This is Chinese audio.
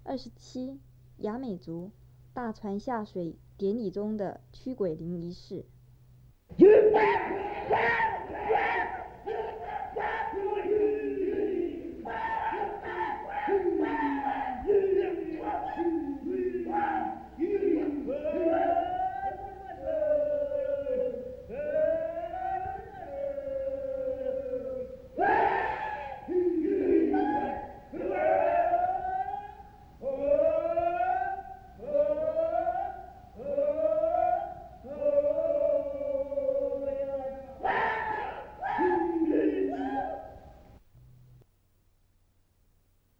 27雅美族大船下水典礼中的驱鬼灵仪式。